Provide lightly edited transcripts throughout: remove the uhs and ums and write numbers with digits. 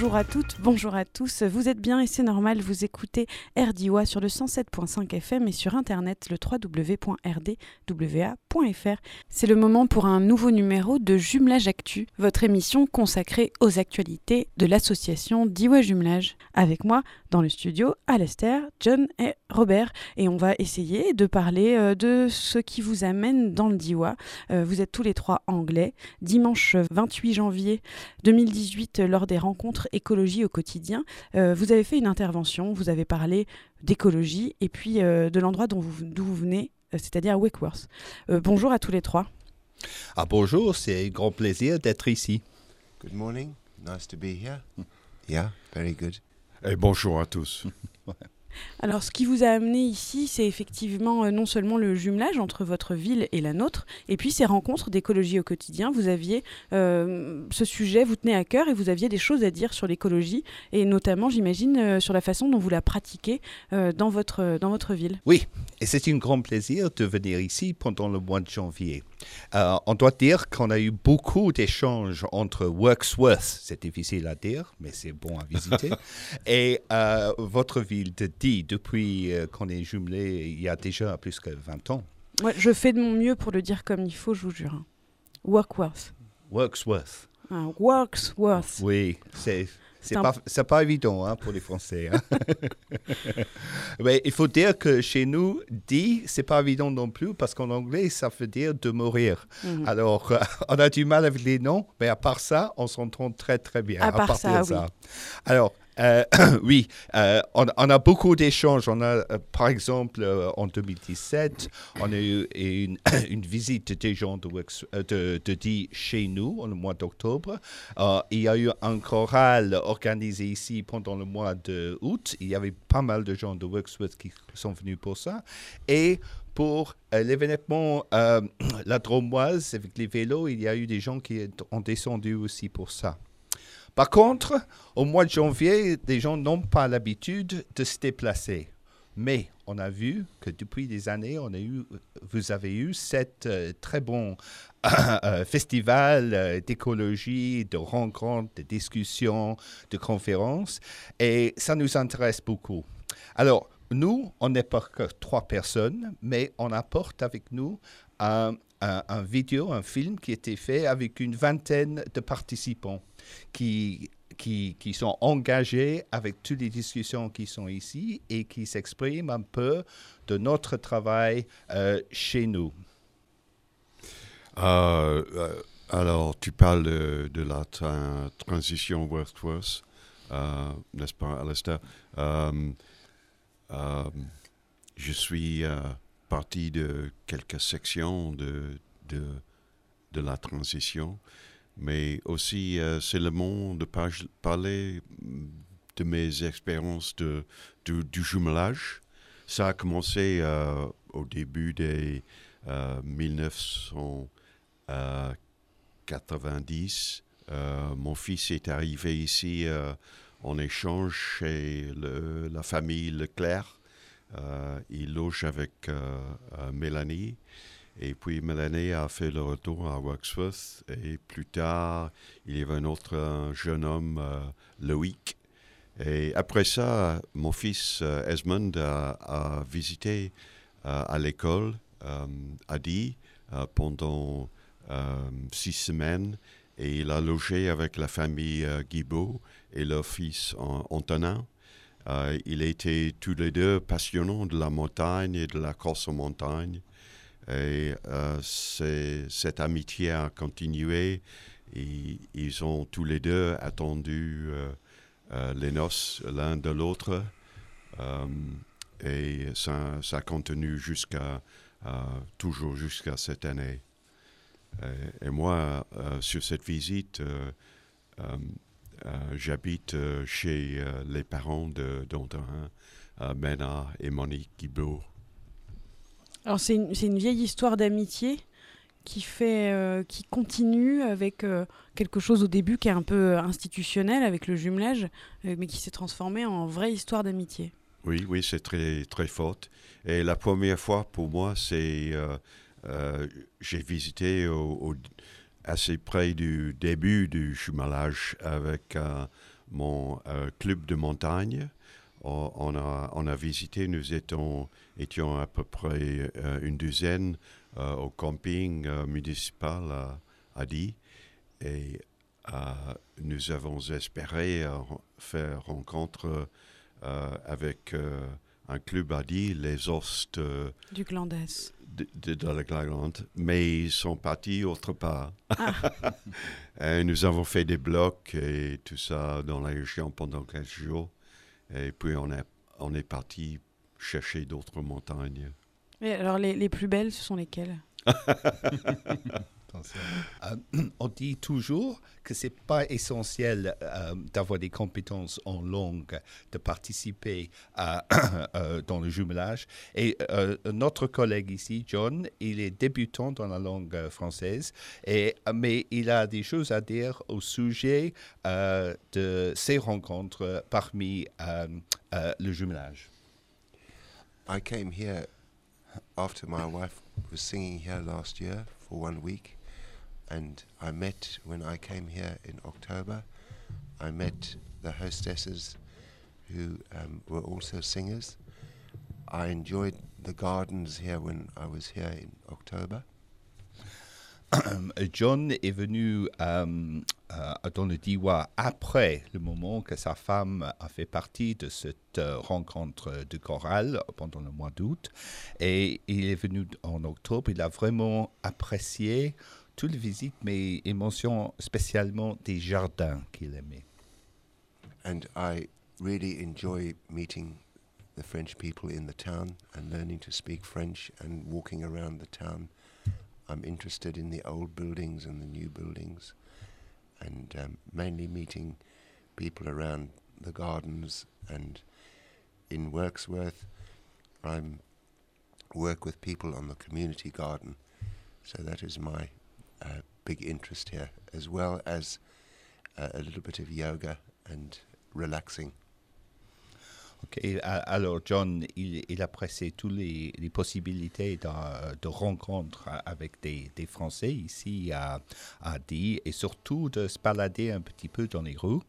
Bonjour à toutes, bonjour à tous, vous êtes bien et c'est normal, vous écoutez RDIWA sur le 107.5 FM et sur internet le www.rdwa.fr. C'est le moment pour un nouveau numéro de Jumelage Actu, votre émission consacrée aux actualités de l'association DIWA Jumelage. Avec moi dans le studio, Alastair, John et Robert, et on va essayer de parler de ce qui vous amène dans le DIWA. Vous êtes tous les trois anglais. Dimanche 28 janvier 2018, lors des rencontres écologie au quotidien, vous avez fait une intervention, vous avez parlé d'écologie et puis de l'endroit d'où vous venez, c'est-à-dire Wakeworth. Bonjour à tous les trois. Bonjour, c'est un grand plaisir d'être ici. Good morning, nice to be here. Yeah, very good. Et bonjour à tous. Alors, ce qui vous a amené ici, c'est effectivement non seulement le jumelage entre votre ville et la nôtre, et puis ces rencontres d'écologie au quotidien. Vous aviez ce sujet, vous tenez à cœur et vous aviez des choses à dire sur l'écologie, et notamment, j'imagine, sur la façon dont vous la pratiquez dans votre ville. Oui, et c'est un grand plaisir de venir ici pendant le mois de janvier. On doit dire qu'on a eu beaucoup d'échanges entre Wakeworth, c'est difficile à dire, mais c'est bon à visiter, et votre ville de Dee, depuis qu'on est jumelés il y a déjà plus que 20 ans. Ouais, je fais de mon mieux pour le dire comme il faut, je vous jure. Wakeworth. Wakeworth. Wakeworth. Oui, c'est pas évident pour les Français. Mais il faut dire que chez nous, Dee, c'est pas évident non plus parce qu'en anglais, ça veut dire de mourir. Mm-hmm. Alors, on a du mal avec les noms, mais à part ça, on s'entend très très bien. À part ça, oui. Alors, oui, on a beaucoup d'échanges. On a, par exemple, en 2017, on a eu une visite des gens de Dee chez nous, en le mois d'octobre. Il y a eu un choral organisé ici pendant le mois d'août. Il y avait pas mal de gens de Wakeworth qui sont venus pour ça. Et pour l'événement La Dromoise, avec les vélos, il y a eu des gens qui ont descendu aussi pour ça. Par contre, au mois de janvier, les gens n'ont pas l'habitude de se déplacer. Mais on a vu que depuis des années, vous avez eu cet très bon festival d'écologie, de rencontres, de discussions, de conférences. Et ça nous intéresse beaucoup. Alors, nous, on n'est pas que 3 personnes, mais on apporte avec nous un film qui a été fait avec une vingtaine de participants qui sont engagés avec toutes les discussions qui sont ici et qui s'expriment un peu de notre travail chez nous. Alors, tu parles de la transition Wakeworth, n'est-ce pas, Alastair? Je suis partie de quelques sections de la transition, mais aussi c'est le moment de parler de mes expériences du jumelage. Ça a commencé au début des 1990. Mon fils est arrivé ici en échange chez la famille Leclerc. Il loge avec Mélanie. Et puis Mélanie a fait le retour à Wakeworth. Et plus tard, il y avait un autre jeune homme, Loïc. Et après ça, mon fils Esmond a visité à l'école à Dee pendant 6 semaines. Et il a logé avec la famille Guibault et leur fils Antonin. Ils étaient tous les deux passionnants de la montagne et de la course en montagne. Et cette amitié a continué. Et ils ont tous les deux attendu les noces l'un de l'autre. Et ça continue toujours jusqu'à cette année. Et moi, sur cette visite, j'habite chez les parents d'Antonin, Mena et Monique Guibault. Alors c'est une vieille histoire d'amitié qui continue avec quelque chose au début qui est un peu institutionnel avec le jumelage, mais qui s'est transformé en vraie histoire d'amitié. Oui, c'est très, très fort. Et la première fois pour moi, c'est j'ai visité assez près du début du jumelage avec mon club de montagne. On a visité, nous étions à peu près une douzaine au camping municipal à Die. Et nous avons espéré faire rencontre avec un club à Die, les os du Glandes. de la Glande, mais ils sont partis autre part. Ah. Et nous avons fait des blocs et tout ça dans la région pendant quelques jours. Et puis on est parti chercher d'autres montagnes. Et alors les plus belles, ce sont lesquelles? On dit toujours que ce n'est pas essentiel d'avoir des compétences en langue, de participer dans le jumelage. Et notre collègue ici, John, il est débutant dans la langue française, mais il a des choses à dire au sujet de ces rencontres parmi le jumelage. I came here after my wife was singing here last year for 1 week. And I met, when I came here in October, I met the hostesses who were also singers. I enjoyed the gardens here when I was here in October. John est venu dans le Diois après le moment que sa femme a fait partie de cette rencontre de chorale pendant le mois d'août. Et il est venu en octobre. Il a vraiment apprécié toutes les visites, mais il mentionne spécialement des jardins qu'il aimait. And I really enjoy meeting the French people in the town and learning to speak French and walking around the town. I'm interested in the old buildings and the new buildings, and mainly meeting people around the gardens. And in Wirksworth, I work with people on the community garden, so that is my big interest here, as well as a little bit of yoga and relaxing. Ok, alors John, il apprécie toutes les possibilités de rencontres avec des Français ici à Die, et surtout de se balader un petit peu dans les rues.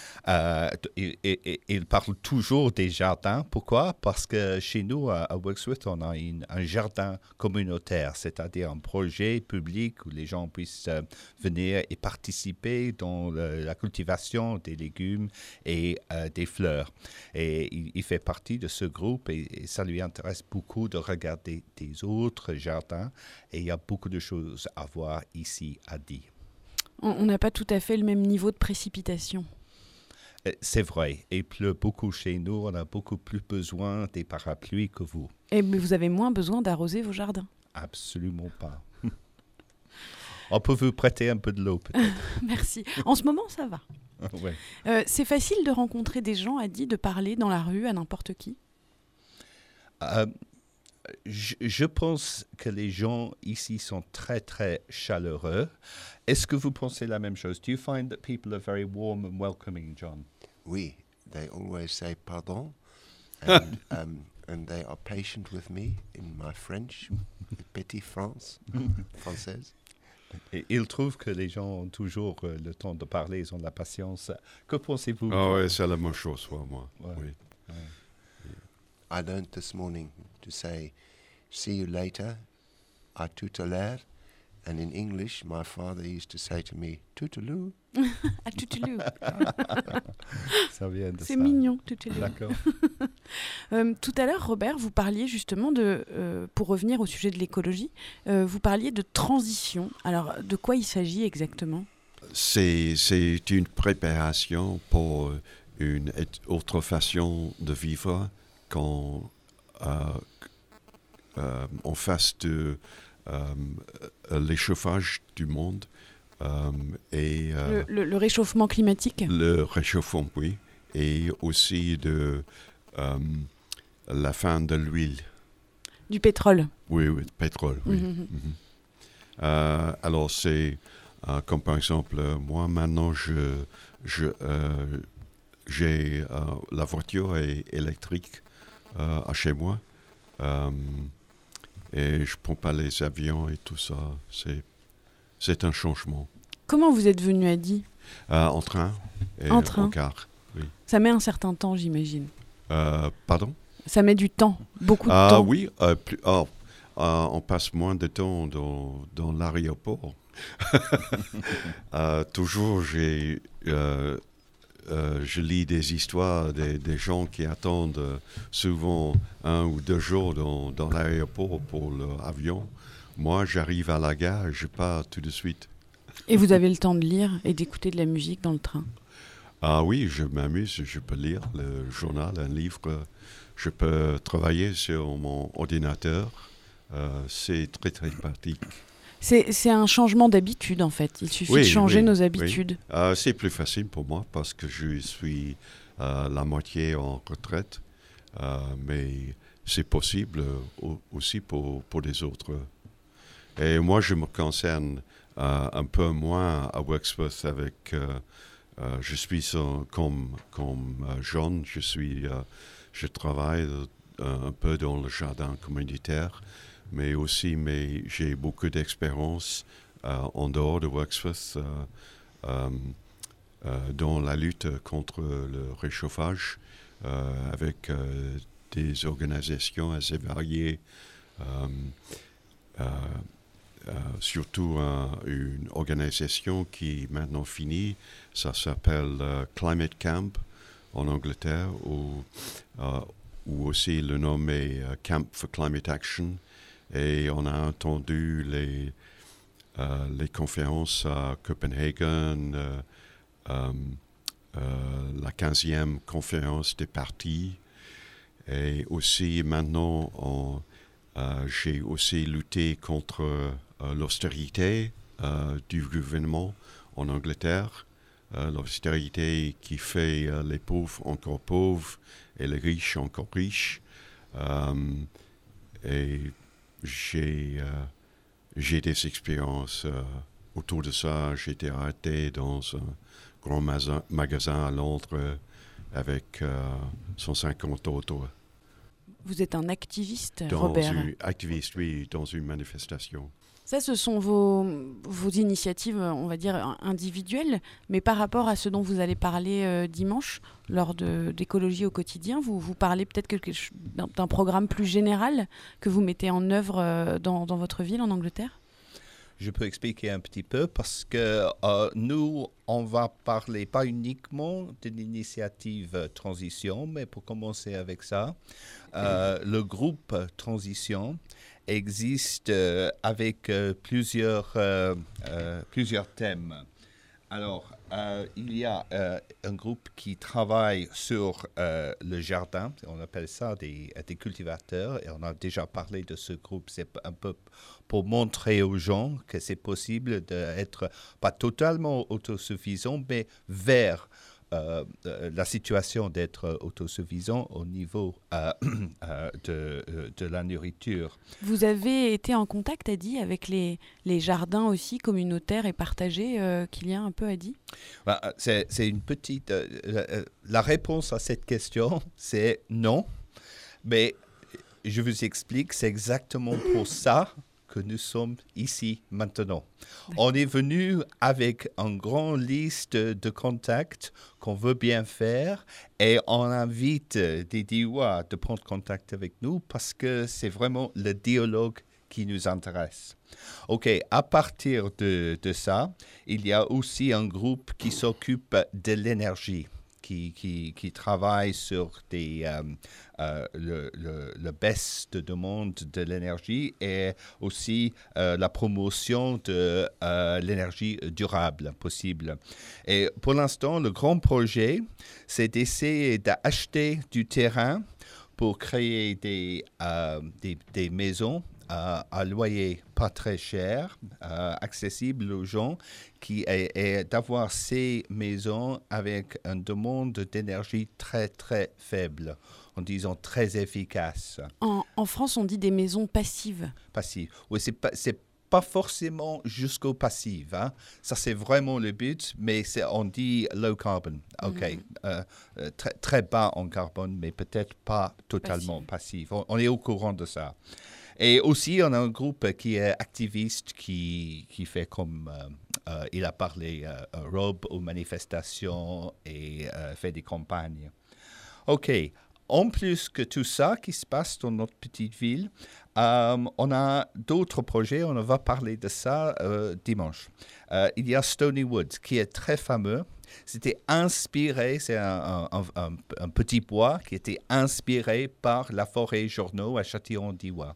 Il parle toujours des jardins. Pourquoi? Parce que chez nous, à Wirksworth, on a un jardin communautaire, c'est-à-dire un projet public où les gens puissent venir et participer dans la cultivation des légumes et des fleurs. Et il fait partie de ce groupe, et ça lui intéresse beaucoup de regarder des autres jardins. Et il y a beaucoup de choses à voir ici à Die. On n'a pas tout à fait le même niveau de précipitation. C'est vrai. Il pleut beaucoup chez nous. On a beaucoup plus besoin des parapluies que vous. Mais vous avez moins besoin d'arroser vos jardins. Absolument pas. On peut vous prêter un peu de l'eau, peut-être. Merci. En ce moment, ça va. Ouais. C'est facile de rencontrer des gens, a dit, de parler dans la rue à n'importe qui. Je pense que les gens ici sont très, très chaleureux. Est-ce que vous pensez la même chose? Do you find that people are very warm and welcoming, John? Oui, they always say pardon, and and they are patient with me in my French, petit française. Et ils trouvent que les gens ont toujours le temps de parler, ils ont de la patience. Que pensez-vous? Ah oui, c'est la même chose pour moi. Ouais. Oui. Ouais. I learned this morning to say, see you later, à tout à l'heure. And in English, my father used to say to me, Toutoulou. À Toutoulou. Ça vient de C'est ça. mignon, Toutoulou. D'accord. Tout à l'heure, Robert, vous parliez justement de, pour revenir au sujet de l'écologie, vous parliez de transition. Alors, de quoi il s'agit exactement? C'est une préparation pour une autre façon de vivre quand on fasse de l'échauffage du monde et le réchauffement climatique. le réchauffement, oui, et aussi de la fin de l'huile. Du pétrole. Oui, oui, pétrole, oui. Mhm. Alors, c'est comme par exemple, moi maintenant, j'ai la voiture est électrique à chez moi. Et je ne prends pas les avions et tout ça. C'est un changement. Comment vous êtes venu à Die? En train et En train. en car. oui. Ça met un certain temps, j'imagine. Pardon? Ça met du temps, beaucoup de temps. Oui, on passe moins de temps dans l'aéroport. Toujours, je lis des histoires des gens qui attendent souvent 1 ou 2 jours dans l'aéroport pour l'avion. Moi, j'arrive à la gare et je pars tout de suite. Et vous avez le temps de lire et d'écouter de la musique dans le train? Oui, je m'amuse, je peux lire le journal, un livre, je peux travailler sur mon ordinateur. C'est très, très pratique. C'est un changement d'habitude, en fait. Il suffit de changer nos habitudes. Oui. C'est plus facile pour moi parce que je suis la moitié en retraite, mais c'est possible aussi pour les autres. Et moi, je me concerne un peu moins à Wexford avec... je suis comme John, je travaille un peu dans le jardin communautaire, mais aussi j'ai beaucoup d'expérience en dehors de Wexford dans la lutte contre le réchauffage avec des organisations assez variées, surtout une organisation qui est maintenant finie, ça s'appelle Climate Camp en Angleterre, ou aussi le nom est Camp for Climate Action. Et on a entendu les conférences à Copenhague, la 15e conférence des partis. Et aussi maintenant, j'ai aussi lutté contre l'austérité du gouvernement en Angleterre. L'austérité qui fait les pauvres encore pauvres et les riches encore riches. Et j'ai des expériences autour de ça. J'ai été arrêté dans un grand magasin à Londres avec 150 autres. Vous êtes un activiste, Robert? Activiste, oui, dans une manifestation. Ça, ce sont vos initiatives, on va dire, individuelles, mais par rapport à ce dont vous allez parler dimanche, lors d'écologie au quotidien, vous parlez peut-être d'un programme plus général que vous mettez en œuvre dans votre ville en Angleterre? Je peux expliquer un petit peu parce que nous, on va parler pas uniquement de l'initiative Transition, mais pour commencer avec ça, le groupe Transition existe avec plusieurs thèmes. Alors, il y a un groupe qui travaille sur le jardin, on appelle ça des cultivateurs, et on a déjà parlé de ce groupe, c'est un peu pour montrer aux gens que c'est possible d'être pas totalement autosuffisant, mais vers la situation d'être autosuffisant au niveau de la nourriture. Vous avez été en contact, Adi, avec les jardins aussi communautaires et partagés qu'il y a un peu, Adi? C'est une petite... la réponse à cette question, c'est non. Mais je vous explique, c'est exactement pour ça que nous sommes ici maintenant. On est venu avec une grande liste de contacts qu'on veut bien faire et on invite des Diois de prendre contact avec nous parce que c'est vraiment le dialogue qui nous intéresse. OK, à partir de ça, il y a aussi un groupe qui s'occupe de l'énergie, qui travaille sur le baisse de demande de l'énergie et aussi la promotion de l'énergie durable possible. Et pour l'instant, le grand projet, c'est d'essayer d'acheter du terrain pour créer des maisons à loyer pas très cher, accessible aux gens, et d'avoir ces maisons avec une demande d'énergie très, très faible, en disant très efficace. En France, on dit des maisons passives. Passives. Oui, c'est pas forcément jusqu'au passif. Hein. Ça, c'est vraiment le but, mais on dit low carbon. OK. Très, très bas en carbone, mais peut-être pas totalement passif. On est au courant de ça. Et aussi, on a un groupe qui est activiste, qui fait comme il a parlé robe aux manifestations et fait des campagnes. OK. En plus que tout ça qui se passe dans notre petite ville, on a d'autres projets. On va parler de ça dimanche. Il y a Stony Woods qui est très fameux. C'était inspiré, c'est un petit bois qui était inspiré par la forêt Journaux à Châtillon-d'Ivoire.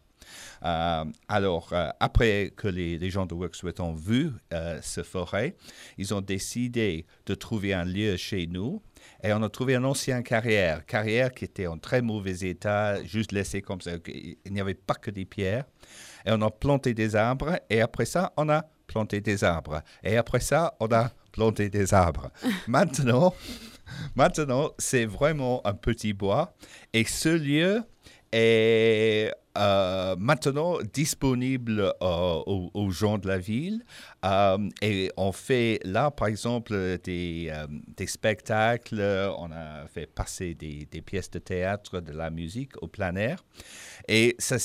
Après que les gens de Worksworth ont vu ce forêt, ils ont décidé de trouver un lieu chez nous. Et on a trouvé un ancien carrière qui était en très mauvais état, juste laissé comme ça. Il n'y avait pas que des pierres. Et on a planté des arbres. Et après ça, on a planté des arbres. Et après ça, on a planté des arbres. Maintenant, c'est vraiment un petit bois. Et ce lieu est maintenant disponible aux gens de la ville. Et on fait là, par exemple, des spectacles. On a fait passer des pièces de théâtre, de la musique au plein air. Et ce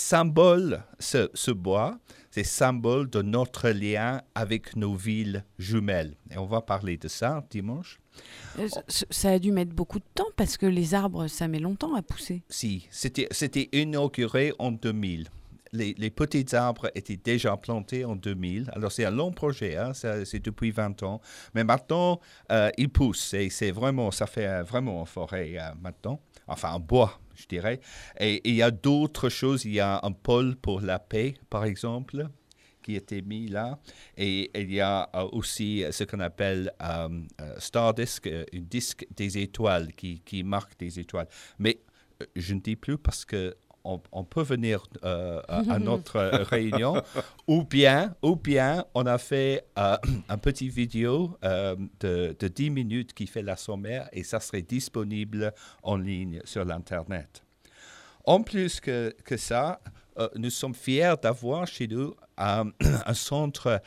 bois, c'est symbole de notre lien avec nos villes jumelles. Et on va parler de ça dimanche. Ça a dû mettre beaucoup de temps parce que les arbres, ça met longtemps à pousser. Si, c'était inauguré en 2000. Les petits arbres étaient déjà plantés en 2000. Alors, c'est un long projet, hein, c'est depuis 20 ans. Mais maintenant, ils poussent. Et ça fait vraiment une forêt maintenant. Enfin, un bois, je dirais. Et il y a d'autres choses. Il y a un pôle pour la paix, par exemple, qui était mis là. Et il y a aussi ce qu'on appelle Stardisc, un disque des étoiles qui marque des étoiles. Mais je ne dis plus parce que on peut venir à notre réunion, ou bien on a fait un petit vidéo de 10 minutes qui fait la sommaire et ça serait disponible en ligne sur l'Internet. En plus que ça, nous sommes fiers d'avoir chez nous un centre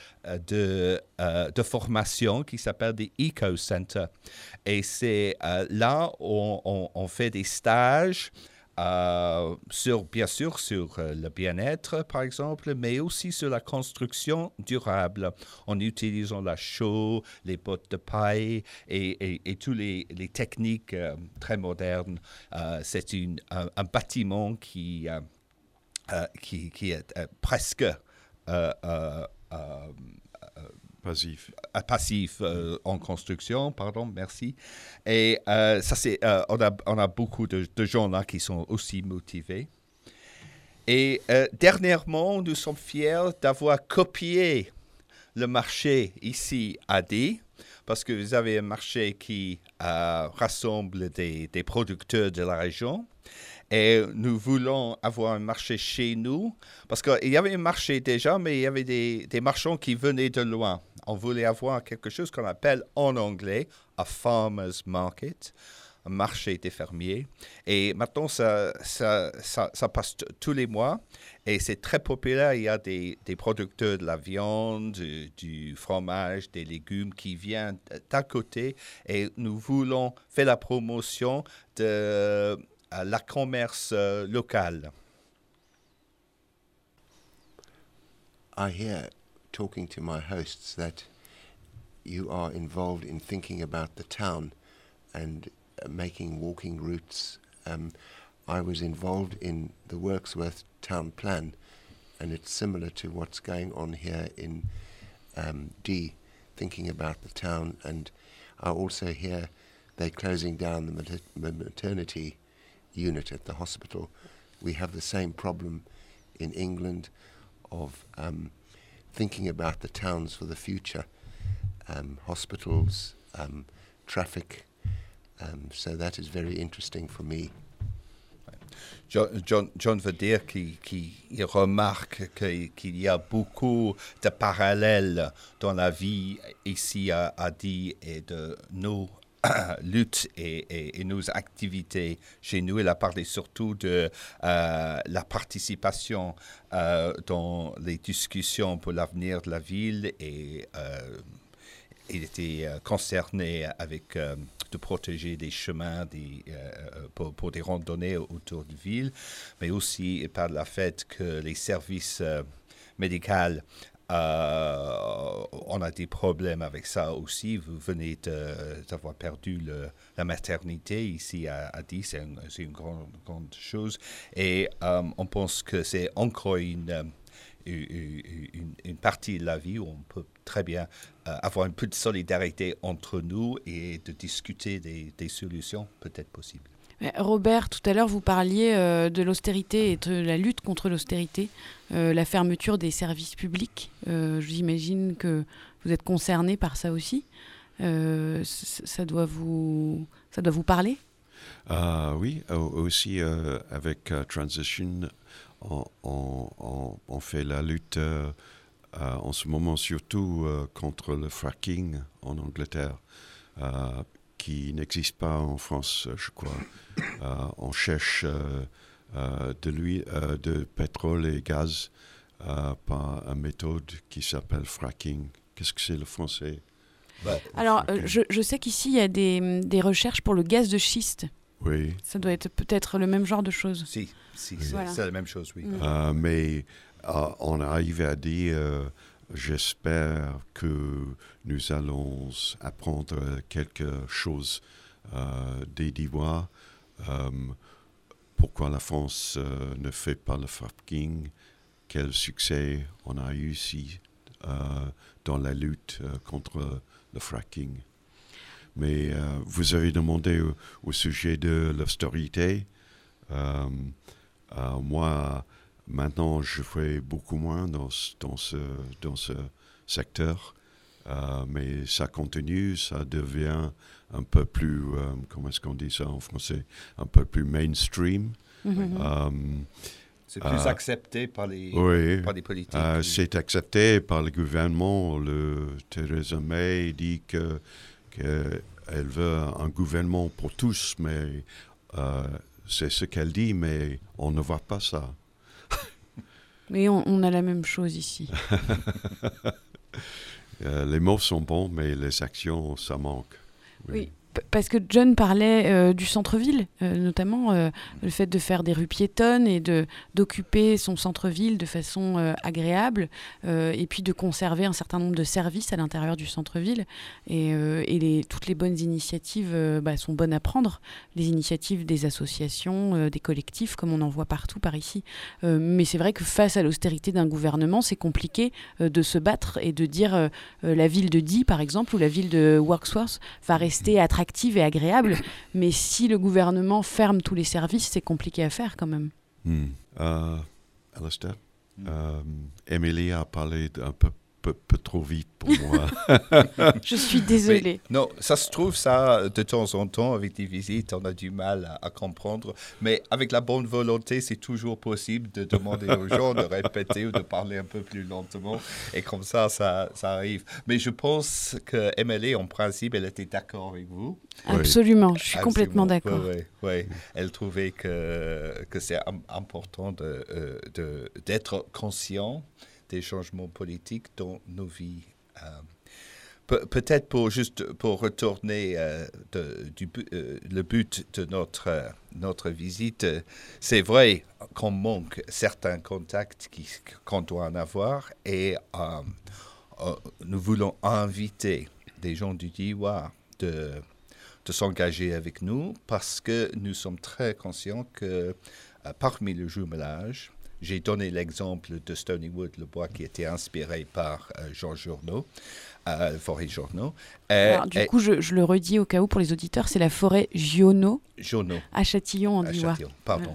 de formation qui s'appelle des Eco Center. Et c'est là où on fait des stages bien sûr sur le bien-être, par exemple, mais aussi sur la construction durable, en utilisant la chaux, les bottes de paille et toutes les techniques très modernes. C'est un bâtiment qui est presque passif en construction, pardon, merci. Et ça, on a beaucoup de gens là qui sont aussi motivés. Et dernièrement, nous sommes fiers d'avoir copié le marché ici à Die, parce que vous avez un marché qui rassemble des producteurs de la région. Et nous voulons avoir un marché chez nous, parce qu'il y avait un marché déjà, mais il y avait des marchands qui venaient de loin. On voulait avoir quelque chose qu'on appelle en anglais « a farmer's market », un marché des fermiers. Et maintenant, ça passe tous les mois et c'est très populaire. Il y a des producteurs de la viande, du fromage, des légumes qui viennent d'à côté. Et nous voulons faire la promotion de la commerce local. I hear, talking to my hosts, that you are involved in thinking about the town and making walking routes. I was involved in the Worksworth town plan, and it's similar to what's going on here in D, thinking about the town. And I also hear they're closing down the maternity unit at the hospital. We have the same problem in England of thinking about the towns for the future, hospitals, traffic. So that is very interesting for me. John veut dire qu'il remarque qu'il y a beaucoup de parallèles dans la vie ici à Die et de nos luttes et nos activités chez nous. Il a parlé surtout de la participation dans les discussions pour l'avenir de la ville et il était concerné avec de protéger des chemins pour des randonnées autour de ville, mais aussi par le fait que les services médicaux on a des problèmes avec ça aussi. Vous venez d'avoir perdu la maternité ici à Die, c'est une grande chose. Et on pense que c'est encore une partie de la vie où on peut très bien avoir un peu de solidarité entre nous et de discuter des solutions peut-être possibles. Robert, tout à l'heure, vous parliez de l'austérité et de la lutte contre l'austérité, la fermeture des services publics. J'imagine que vous êtes concerné par ça aussi. Ça doit vous parler ? Oui, aussi avec Transition, on fait la lutte en ce moment surtout contre le fracking en Angleterre, qui n'existe pas en France, je crois. On cherche de pétrole et gaz par une méthode qui s'appelle fracking. Qu'est-ce que c'est le français ? Alors, je sais qu'ici, il y a des recherches pour le gaz de schiste. Oui. Ça doit être peut-être le même genre de choses. Si, Voilà. c'est la même chose, oui. Mais on arrive à dire, j'espère que nous allons apprendre quelque chose des Diois. Pourquoi la France ne fait pas le fracking? Quel succès on a eu ici dans la lutte contre le fracking? Mais vous avez demandé au sujet de l'austérité. Moi, maintenant, je fais beaucoup moins dans ce secteur. Mais ça continue, ça devient un peu plus, comment est-ce qu'on dit ça en français, un peu plus mainstream. C'est plus accepté par les politiques. C'est accepté par le gouvernement. Theresa May dit qu'elle veut un gouvernement pour tous, mais c'est ce qu'elle dit, mais on ne voit pas ça. Mais on a la même chose ici. Les mots sont bons, mais les actions, ça manque. Oui. Parce que John parlait du centre-ville, notamment le fait de faire des rues piétonnes et d'occuper son centre-ville de façon agréable, et puis de conserver un certain nombre de services à l'intérieur du centre-ville. Et toutes les bonnes initiatives sont bonnes à prendre. Les initiatives des associations, des collectifs, comme on en voit partout par ici. Mais c'est vrai que face à l'austérité d'un gouvernement, c'est compliqué de se battre et de dire la ville de Die, par exemple, ou la ville de Worksworth va rester attractive et agréable, mais si le gouvernement ferme tous les services, c'est compliqué à faire quand même. Alistair, Émilie a parlé un peu trop vite pour moi. Je suis désolée. Non, ça se trouve, ça, de temps en temps, avec des visites, on a du mal à comprendre. Mais avec la bonne volonté, c'est toujours possible de demander aux gens de répéter ou de parler un peu plus lentement. Et comme ça arrive. Mais je pense que Emily, en principe, elle était d'accord avec vous. Absolument, je suis complètement d'accord. Oui. Elle trouvait que c'est important d'être conscient des changements politiques dans nos vies. Peut-être pour retourner le but de notre visite, c'est vrai qu'on manque certains contacts qu'on doit en avoir et nous voulons inviter des gens du Diois de s'engager avec nous parce que nous sommes très conscients que parmi le jumelage, j'ai donné l'exemple de Stonywood, le bois qui était inspiré par Jean Journeau, forêt Journeau. Alors, du coup, je le redis au cas où pour les auditeurs, c'est la forêt Giono. À Châtillon en Diois. Pardon.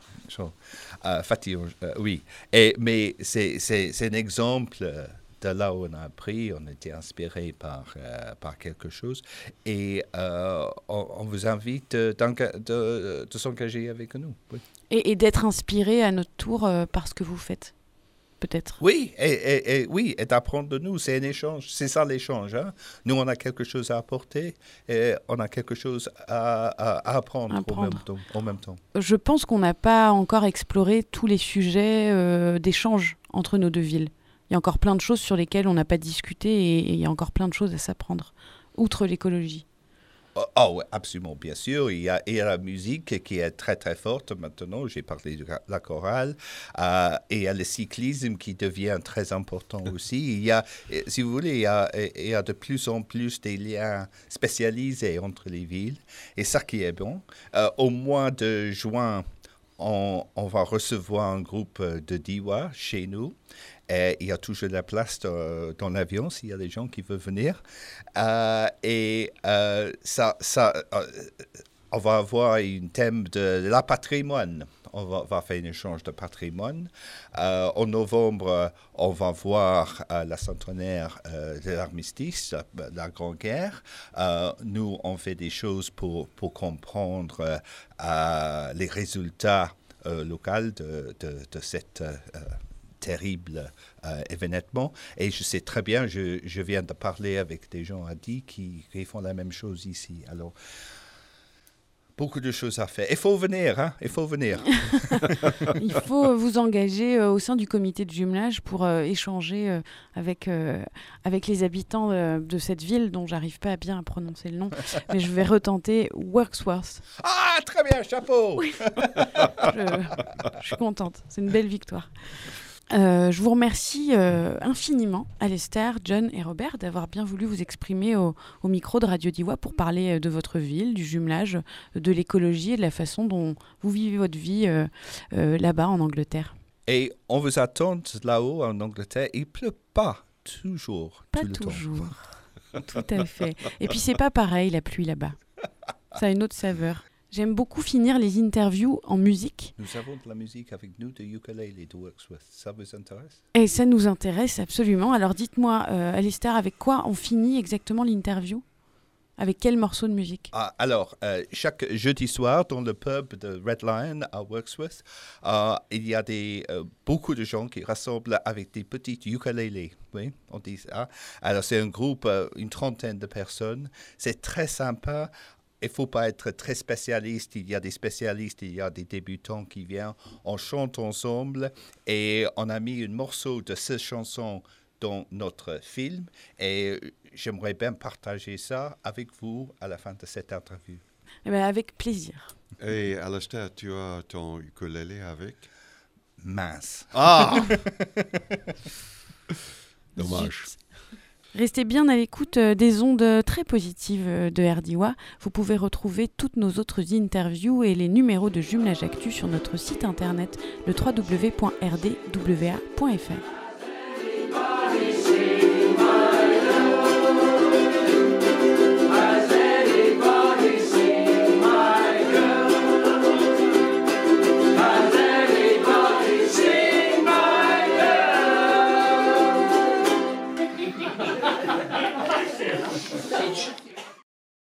Fatillon, oui. Mais c'est un exemple de là où on a appris, on a été inspiré par quelque chose. Et on vous invite de s'engager avec nous. Oui. Et d'être inspiré à notre tour par ce que vous faites, peut-être. Oui, et d'apprendre de nous, c'est un échange. C'est ça l'échange. Hein? Nous, on a quelque chose à apporter et on a quelque chose à apprendre. En même temps. Je pense qu'on n'a pas encore exploré tous les sujets d'échange entre nos deux villes. Il y a encore plein de choses sur lesquelles on n'a pas discuté et il y a encore plein de choses à s'apprendre, outre l'écologie. Oh, absolument, bien sûr. Il y a la musique qui est très, très forte maintenant. J'ai parlé de la chorale. Et il y a le cyclisme qui devient très important aussi. Il y a, si vous voulez, il y a de plus en plus des liens spécialisés entre les villes. Et ça qui est bon. Au mois de juin, on va recevoir un groupe de Diois chez nous. Et il y a toujours de la place dans l'avion s'il y a des gens qui veulent venir. On va avoir un thème de la patrimoine. On va faire un échange de patrimoine. En novembre, on va voir la centenaire de l'armistice, la Grande Guerre. Nous, on fait des choses pour comprendre les résultats locaux de cette terrible événement. Et je sais très bien, je viens de parler avec des gens à Die qui font la même chose ici. Alors, beaucoup de choses à faire. Il faut venir, hein? Il faut venir. Il faut vous engager au sein du comité de jumelage pour échanger avec les habitants de cette ville dont j'arrive pas bien à prononcer le nom, mais je vais retenter Wirksworth. Ah, très bien, chapeau! Oui. Je suis contente, c'est une belle victoire. Je vous remercie infiniment, Alastair, John et Robert, d'avoir bien voulu vous exprimer au micro de Radio Diois pour parler de votre ville, du jumelage, de l'écologie et de la façon dont vous vivez votre vie là-bas en Angleterre. Et on vous attend là-haut en Angleterre. Il ne pleut pas toujours. Pas tout le toujours. Tout à fait. Et puis c'est pas pareil la pluie là-bas. Ça a une autre saveur. J'aime beaucoup finir les interviews en musique. Nous avons de la musique avec nous de ukulele de Wirksworth. Ça vous intéresse? Et ça nous intéresse absolument. Alors dites-moi, Alastair, avec quoi on finit exactement l'interview? Avec quel morceau de musique? Alors, chaque jeudi soir, dans le pub de Red Lion à Wirksworth, il y a beaucoup de gens qui rassemblent avec des petites ukulélés. Oui, on dit ça. Alors, c'est un groupe, une trentaine de personnes. C'est très sympa. Il ne faut pas être très spécialiste. Il y a des spécialistes, il y a des débutants qui viennent. On chante ensemble et on a mis un morceau de cette chanson dans notre film. Et j'aimerais bien partager ça avec vous à la fin de cette interview. Eh bien, avec plaisir. Et Alastair, tu as ton ukulélé avec? Mince. Ah! Dommage. Zut. Restez bien à l'écoute des ondes très positives de RDIWA. Vous pouvez retrouver toutes nos autres interviews et les numéros de Jumelage Actu sur notre site internet, le www.rdwa.fr. Stage.